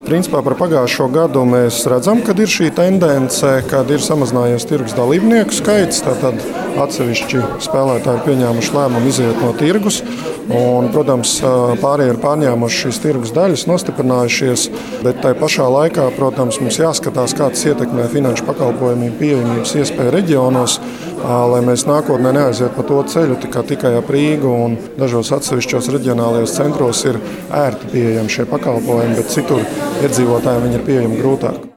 Principā par pagājušo gadu mēs redzam, ka ir šī tendence, kad ir samazinājies tirgus dalībnieku skaits. Tātad atsevišķi spēlētāji ir pieņēmuši lēmumu iziet no tirgus. Un, protams, pārējie ir pārņēmuši šīs tirgus daļas, nostiprinājušies, bet tai pašā laikā, protams, mums jāskatās, kā tas ietekmē finanšu pakalpojumu pieejamības iespēju reģionos, lai mēs nākotnē neaizietu pa to ceļu tikai ap Rīgu, un dažos atsevišķos reģionālajos centros ir ērti pieejami šie pakalpojumi, bet citur iedzīvotājiem viņi ir pieejami grūtāk.